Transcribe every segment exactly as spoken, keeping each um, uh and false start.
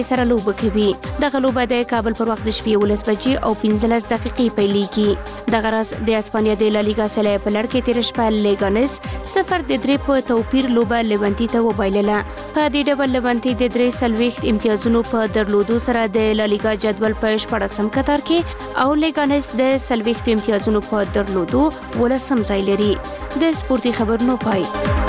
سره لوبه کوي. دغه لوبه د کابل پر وخت د شپې ولس بجې او پنځلس دقیقې پیلېږي. دغه راز د اسپانیا د لالیګا سله په لړ کې تیر شپه لیګانس صفر د درې په توپیر لوبه لیونتي ته وبایلله. په دې ډول لیونتي د درې سلويخت امتیازونو په درلودو سره د لالیګا جدول په شپږم کتار کې او لیګانس د سلويخت امتیازونو په درلودو ولسم ځای لري. د سپورتي خبرونو پای.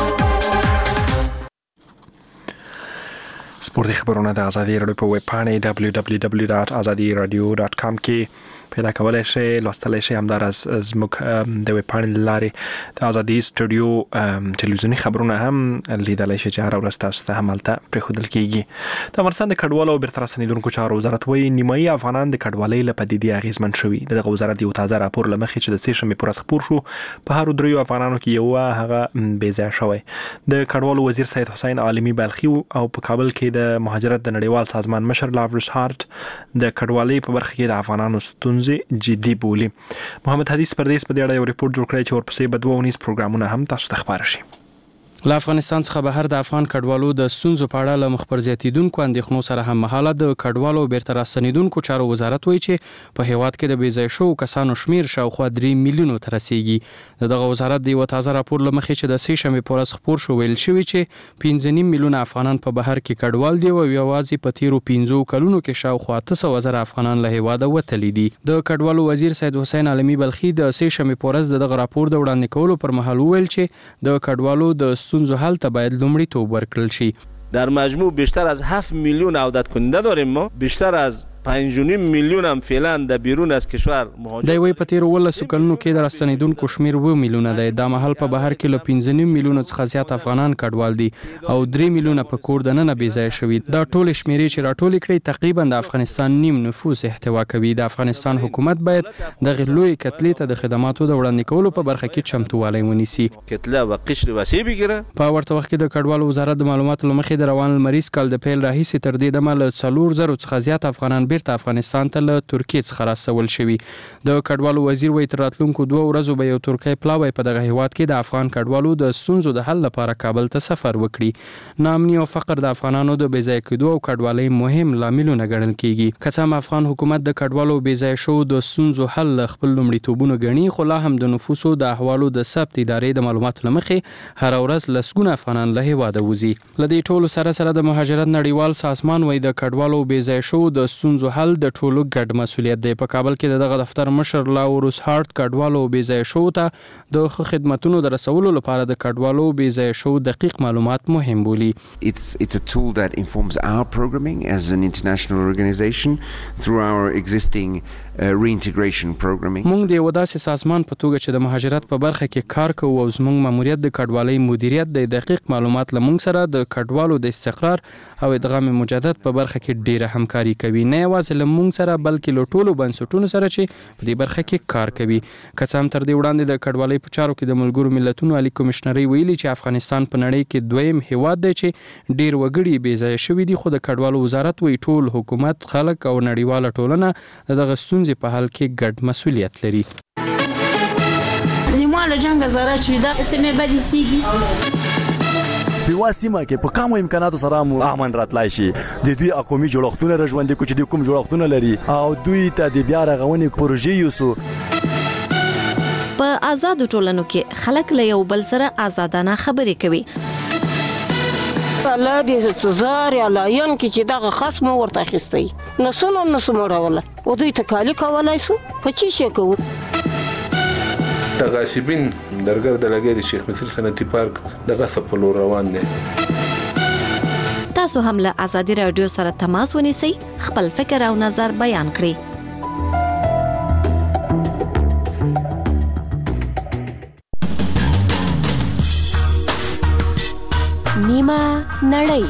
سپورتي خبرونه د ازادي راډیو په ویب پاڼه دبلیو دبلیو دبلیو ډاټ ازادي رادیو ډاټ کام کې پیدا کولای شئ. لوستلای شئ همدارس زموږ د ویب پاڼې لارې د ازادي سټوډیو ټلویزیونی خبرونه هم لیدلای شئ چې هر ورځ تاسو ته همالته پرېښودل کیږي. د افغانستان د کډوالو او بیرته راستنېدونکو چارو وزارت وایي نیمایي افغانان د کډوالۍ له پدیدې اغېزمن شوي. دغه وزارت یو تازه راپور له مخې چې د سې شنبې پر ورځ خپور شو په هرو دریو افغانانو کې یو هغه بې ځایه شوی. د کډوالو وزیر سید حسین عالمي بلخي او په کابل کې د مهاجرت د نړیوال سازمان مشر لاورس هارت د کډوالۍ په برخه کې د افغانانو ستونزې جدي بولي. محمد حدیث پردیس په دې اړه یو ریپورت جوړ کړی چې ورپسې به دوه ونیز پروګرامونه هم تاسو ته خپاره شي. له افغانستان څخه بهر د افغان کډوالو د ستونزو په اړه له مخبر زیاتیدونکو اندېښنو سره هم مهاله د کډوالو بیرته راستنېدونکو چارو وزارت وایي چې په هیواد کې د بې ځای شوو کسانو شمیر شاوخوا درې میلیونو ته رسیږي. دغه وزارت د یو تازه راپور له مخې چې د سې شنبې په ورځ خپور شو ویل شوي چې پنځه نیم میلیونه افغانان په بهر کې کډوال دي او یوازې په تیرو پنځو کلونو کې شاوخوا اته سوه زره افغانان له هیواده وتلي دي. د کډوالو وزیر سید حسین عالمي بلخي د سې شنبې په ورځ دغه راپور د وړاندې کولو پر مهال وویل چې د کډوالو د ستونزو حل ته باید لومړیتوب ورکړل شي. در مجموع بیشتر از هفت میلیون عودت کننده داریم. ما بیشتر از پنج و نیم میلیون هم فعلا در بیرون از کشور مهاجرت. دی وی په تیر ولسو کلونو کې د راستنېدونکو شمیر و میلیونه دی. دا مهال په بهر کې له پنځه نیم میلیونو څخه زیات افغانان کډوال دي او درې میلیونه په کور دننه بې ځایه شوي. دا ټول شمیرې چې راټولې کړي تقریبا د افغانستان نیم نفوس احتوا کوي. د افغانستان حکومت باید دغه لوی کتلې ته د خدماتو د وړاندې کولو په برخه کې چمتووالی ونیسي. کتله و قشر وسیع بگیره. په ورته وخت کې د کډوالو وزارت د معلوماتو له مخې د روان المریض کال د پیل راهیسې تر دې دمه له څلور زرو څخه زیات افغانان بیرته افغانستان ته له ترکیې څخه راستول شوي. د کډوالو وزیر وایي تر راتلونکو دوه ورځو به یو ترکی پلاوی په دغه هیواد کې د افغان کډوالو د ستونزو د حل لپاره کابل ته سفر وکړي. ناامني او فقر د افغانانو د بې ځایه کېدو او کډوالۍ مهم لاملونه ګڼل کېږي. که څه هم افغان حکومت د کډوالو بې ځایه شوو د ستونزو حل خپل لومړیتوبونه ګڼي، خو لا هم د نفوسو د احوالو د ثبت ادارې د معلوماتو له مخې هره ورځ لسګونه افغانان له هیواده وځي. له دې ټولو سره سره د مهاجرت نړیوال سازمان وایي د کډوالو بې ځایه شوو د ستونزو حل د ټولو ګډ مسؤلیت دی. په کابل کې دغه دفتر مشر لاورس هارت کډوالو بې ځایه شوو ته د ښه خدمتونو د رسولو لپاره د کډوالو بې ځایه شوو دقیق معلومات مهم بولي. It's it's a tool that informs our programming as an international organization through our existing uh, reintegration programming. موږ د یو داسې سازمان په توګه چې د مهاجرت په برخه کې کار کوو او زموږ ماموریت د کډوالۍ مدیریت د دقیق معلومات له موږ سره د کډوالو د استقرار او ادغام مجدد په برخه کې ډیره همکاري کوي. نه یوازې له موږ سره بلکې له ټولو بنسټونو سره چې په دې برخه کې کار کوي. که څه هم تر دې وړاندې د کډوالۍ په چارو کې د ملګرو ملتونو عالی کمشنري ویلي چې افغانستان په نړۍ کې دویم هیواد دی چې ډیر وګړي بې ځایه شوي دي، خو د کډوالو وزارت وایي ټول حکومت، خلک او نړیواله ټولنه دغه ستونزې په حل کې ګډ مسؤلیت لري. نیمه له جنګ زاره چې دا سیمه بدې سیږي په واسمه کې په کومو امکاناتو سره مو امن راتلای شي. د دوی اقومي جوړښتونه رژوندې کو چې د کوم جوړښتونه لري او دوی ته د بیا رغونې پروژې یوسو. په آزادو ټولنو کې خلک له یو بل سره آزادانه خبرې کوي. الله دې سزار یا لاین کې چې دغه خصم ورته اخیستی نسونه نسمه راوله او دوی ته کالی کولای سو په چی شي کوو. تغاشبین درګر د لګې د شیخ مصر صنعتي پارک دغه سپلو روان دي. تاسو هم له ازادي رادیو سره تماس ونیسئ، خپل فکر او نظر بیان کړئ. نیمه نړۍ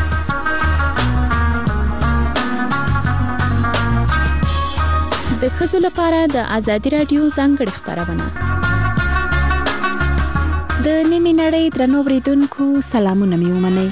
د ښځو لپاره د ازادي رادیو ځانګړې خپرونه. د نیمه نړۍ درنو اوریدونکو سلامونه مې ومنئ.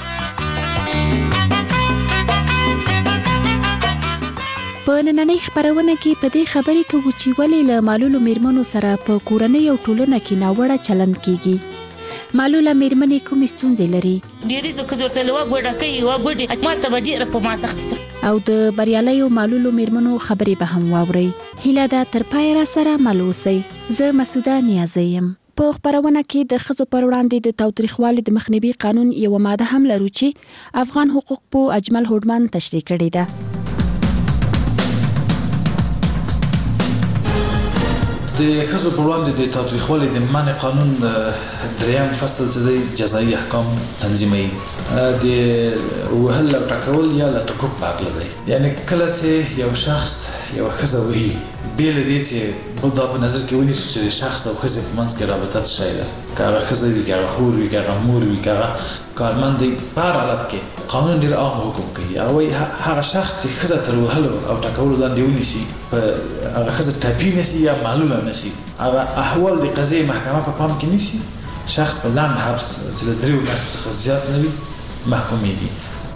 په نننۍ خپرونه کې په دې خبرې کوو چې ولې له معلولو میرمنو سره په کورنۍ او ټولنه کې ناوړه چلند کیږي. معلوله میرمنې کومې ستونزې لري ډېری ځکه ورته لوا ګوډه کوي وا ګوډي مالته به ډېر په ما سخت او د بریالیو معلولو میرمنو خبرې به هم واورئ. هیله ده تر پای را سره مل اوسئ. زه مسعوده نیازی یم. په خبرونه کې د ښځو پر وړاندې د تاوتریخوالي د مخنیوي قانون یوه ماده هم لرو چې افغان حقوق پوه اجمل هوډمن تشریح کړې ده. د ښځو پر وړاندې د تاوتریخوالي د منع قانون دریم فصل چې دی جزایي احکام تنظیموي. د وهل او ټکول یا له ټکوک په هکله دی. یعنې کله چې یو شخص یوه ښځه وهي بې له دې چې موږ دا په نظر کې ونیسو چې د شخص او ښځې په منځ کې رابطه څه شی ده، که هغه ښځه وي، که هغه خور وي، که هغه مور وي، که هغه کارمند دی، په هر حالت کې قانون ډېر عام حکم کوي. هغه وایي هغه شخص چې ښځه تر وهلو او ټکولو لاندې ونیسي، په هغه ښځه ټپي نسي یا معلوله نسي، هغه احوال د قضیې محکمه په پام کې نیسي، شخص په لنډ حبس چې له دریو میاشتو څخه زیات نه وي محکومیږي.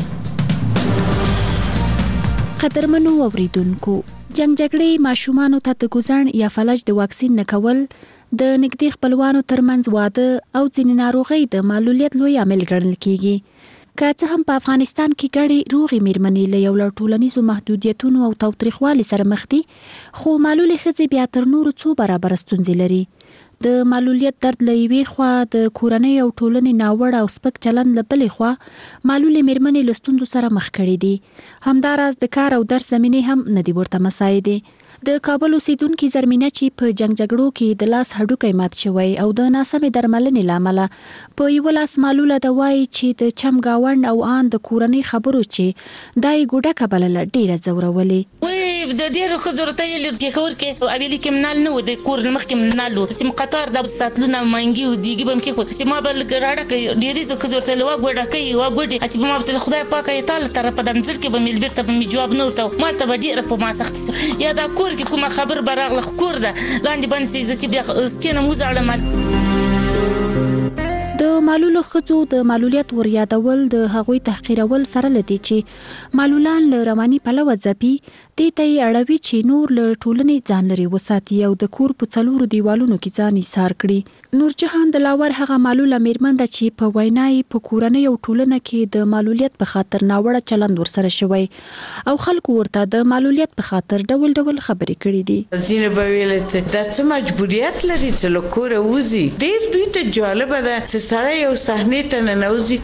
قدرمنو اوریدونکو، جنگ جګړې ماشومانو ته د ګوزڼ یا فلج د واکسین نه کول د نږدې خپلوانو ترمنځ واده او ځینې ناروغۍ د معلولیت لوی عامل ګڼل کیږي. که څه هم په افغانستان کې ګڼې روغې میرمنې له یو لړ ټولنیزو محدودیتونو او تاوتریخوالي سره مخ دي، خو معلولې ښځې بیا تر نورو څو برابره ستونزې لري. د معلولیت درد له یوې خوا، د کورنۍ او ټولنې ناوړه او سپک چلند له بلې خوا معلولې میرمنې له ستونزو سره مخ کړي دي. همداراز د کار او درس زمینې هم نه دي ورته مساعدې. د کابل اوسیدونکي زرمینه چې په جنگ جګړو کې د لاس هډوکی مات شوی او د ناسمې درملنې له امله په یوه لاس معلوله ده، وایي چې د چم ګاونډ او آن د کورنۍ خبرو چې دا یې ګوډکه بلله ډېره ځورولې. د ډېرو ښځو ورته ویلي کېښور کې اویلي کې منال نه و، د کور مخکې منال و، سیم قطار د ساتلونه منګي و دیګي به م کېښود، چې ما به لږ راډه کوي. ډېرې ښځو ورته وا ګوډه کوي وا ګوډې چې به ما ورته خدای پاکه یې تا له طرفه د مځل کې به مې بېرته به مې جواب نه ورته و، مالته به ډېره په ما سخت سو. یا دا کور کې کومه خبر به راغله کور ده لاندې باندې سي زه چې بیا سکینم وزاړم. د معلولو ښځو د معلولیت ور یادول د هغوی تحقیرول سره لدی چې معلولان له رواني پلوه ځپي، دې ته یې اړوي چې نور له ټولنې ځان لرې وساتي او د کور په څلورو دیوالونو کې ځان ایسار کړي. نورجهان دلاور هغه معلوله میرمن ده چې په وینا یې په کورنۍ او ټولنه کې د معلولیت په خاطر ناوړه چلند ورسره شوی او خلکو ورته د معلولیت په خاطر ډول ډول خبرې کړي دي. ځینې به ویل چې دا څه مجبوریت لري چې له کوره وځي. ډېر دوی ته جالبه ده چې سړی یو صحنې ته ننوځي.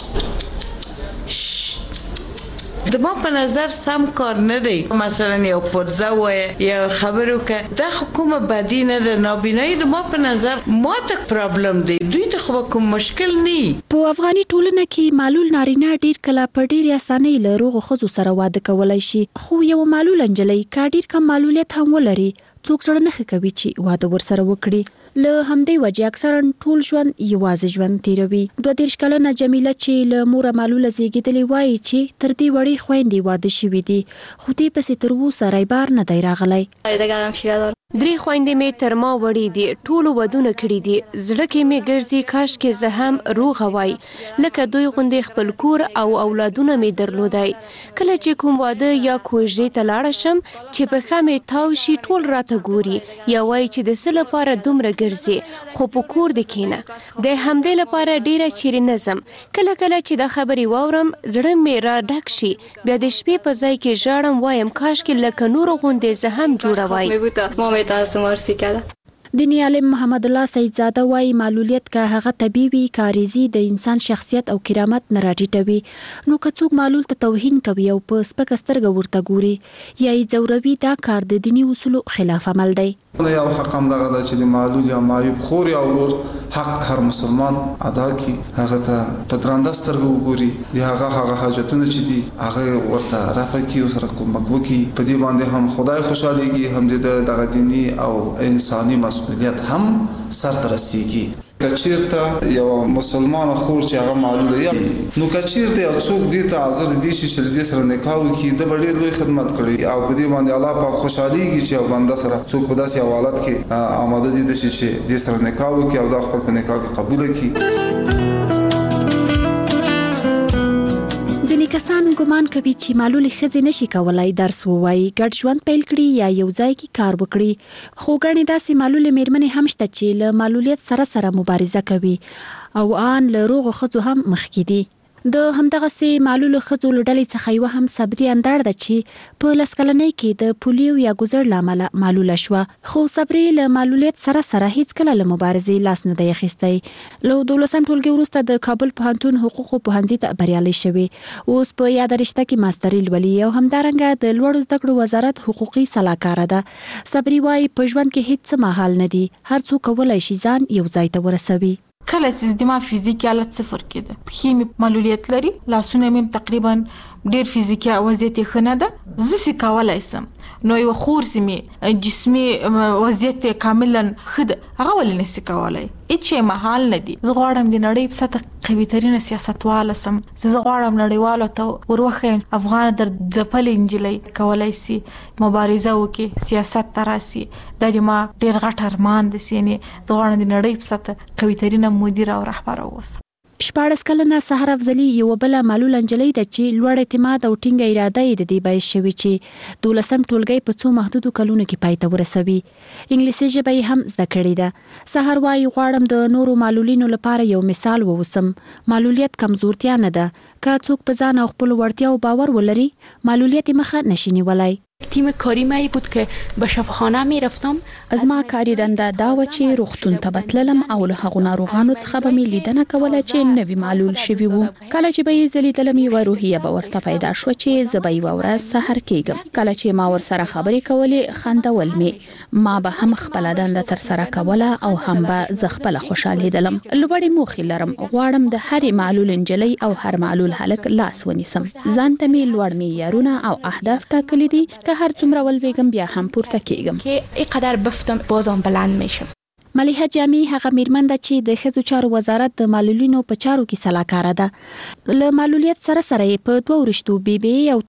د ما په نظر سم کار نه دی. مثلا یو پرزه وایه یا خبرو که دا کومه بدی نه ده. نابینایی د ما په نظر ما ته پرابلم دی، دوی ته خو کوم مشکل نه. په افغاني ټولنه کې معلول نارینه ډیر کله په ډېرې اسانۍ له روغو ښځو سره واده کولی شي، خو یو معلول نجلۍ که ډیر کم معلولیت هم ولري څوک زړه نه ښه کوي چې واده ورسره وکړي. له همدې وجې اکثرا ټول ژوند یوازې ژوند تیروي. دوه دېرش کلنه جمیله چې له موره معلوله زیږېدلې وایي چې تر دې وړې خویندې واده شوي دي، خو دې پسې تر اوسه رایبار نه دی راغلی. درې خویندې مې تر ما وړې دي، ټولو ودونه کړي دي. زړه کې مې ګرځي کاش کې زه هم روغه وای لکه دوی غوندې خپل کور او اولادونه مې درلودای. کله چې کوم واده یا کوژدې ته لاړه شم چې پښه مې تاو شي ټول راته ګوري یا وایي چې د څه لپاره دومره ګرځي، خو په کور دې کښېنه. د همدې لپاره ډېره چیرې نه ځم. کله کله چې دا خبرې واورم زړه مې را ډک شي، بیا د شپې په ځای کې ژاړم، وایم کاش کې لکه نورو غوندې زه هم جوړه وای. دینی عالم محمد الله سیدزاده وایي معلولیت که هغه طبیعي وي، کاریزي د انسان شخصیت او کرامت نه راټیټوي. نو که څوک معلول ته توهین کوي او په سپکه سترګه ورته ګوري یا یې ځوروي، دا کار د دیني اصولو خلاف عمل دی. یو حق هم دغه ده چې د معلول یا معیوب خور یا ورور حق هر مسلمان ادا کړي، هغه ته په درنده سترګه وګوري، د هغه هغه حاجتونه چې دي هغه ورته رفع کړي او سره کومک وکړي. په دې باندې هم خدای خوشحالېږي، هم د دغه دیني او انساني مسؤلیت هم سرته رسیږي. کچیرته یو مسلمان خور چې هغه معلوله یا نو کچیرته یو څوک دې ته حاضر دي چې دې سره نکاح وکړي، د ډېر لوی خدمت کړي او په دې باندې الله پاک خوشحالېږي چې یو بنده سره څوک په داسې حالت کې آماده دي چې دې سره نکاح وکړي او دا خپل په نکاح کې قبول کړي. ځینې کسان کسان ګمان کوي چې معلول ښځې نشي کولای درس ووایي، ګډ ژوند پیل کړي یا یو ځای کې کار وکړي، خو ګڼې داسې معلول میرمنې هم شته چې له معلولیت سره سره مبارزه کوي او آن له روغو ښځو هم مخکې دي. د همدغسې معلولو ښځو له ډلې څخه یوه هم صبري اندړ ده چې په لس کلنۍ کې د پولیو یا ګوزړ له امله معلوله شوه، خو صبري له معلولیت سره سره هیڅکله له مبارزې لاس نه دی اخیستی. له دولسم ټولګي وروسته د کابل پوهنتون حقوقو پوهنځي ته بریالۍ شوې، اوس په یاده رشته کې ماستري لولي او همدارنګه د لوړو زده کړو وزارت حقوقي سلاکاره ده. صبري وایي په ژوند کې هیڅ څه محال نه دي، هر څوک کولی شي ځان یو ځای ته ورسوي. کله چې زما فزیکي حالت صفر کېده، پښې مې معلولیت لري، لاسونه مې تقریبا ډېر فزیکي وضعیت یې ښه نه ده، زه څه کولی شم. نو یو خور چې مې جسمي وضعیت کاملا ښه ده، هغه ولې نشي کولی؟ هېڅ شی محال نه دي. زه غواړم د نړۍ په سطحه قوي ترینه سیاستواله سم، زه غواړم نړیوالو ته ور وښیم افغان در ځپلې نجلۍ کولی شي مبارزه وکړي، سیاست ته راسي. دا د ما ډېر غټ ارمان دی، یعنې زه غواړم د نړۍ په سطحه قوي ترینه مدیره او رهبره اوسم. شپاړس کلنه سحر افضلي یوه بله معلوله نجلۍ ده چې لوړ اعتماد او ټینګه اراده یې د دې باعث شوې چې دولسم ټولګی په څو محدودو کلونو کې پای ته ورسوي. انګلیسي ژبه یې هم زده کړې ده. سحر وایي غواړم د نورو معلولینو لپاره یو مثال ووسم. معلولیت کمزورتیا نه ده، که څوک په ځان او خپلو وړتیاو باور ولري معلولیت یې مخه نشي نیولی. تیم کاری مایی بود که به شفاخانه می رفتم. از ما کاری دنده دا و چې روغتون ته بتللم او له هغو ناروغانو څخه به مې لیدنه کوله چې نوي معلول شوي وو. کله چې به یې زه لیدلم یوه روحیه به ورته پیدا شوه چې زه به یوه ورځ سحر کېږم. کله چې ما ورسره خبرې کولې خندول مې، ما به هم خپله دنده ترسره کوله او هم به زه خپله خوشحالېدلم. لوړې موخې لرم، غواړم د هرې معلول نجلۍ او هر معلول هلک لاس ونیسم. ځان ته مې لوړ معیارونه او اهداف ټاکلي دي که هر څومره ولویږم بیا هم پورته کېږم. که اینقدر بفتم بازم بلند میشم. ملیحه جامی هغه میرمن ده چې د ښځو چارو وزارت د معلولینو په چارو کې سلاکاره ده. له معلولیت سره سره په دوه ورشتو بی بی او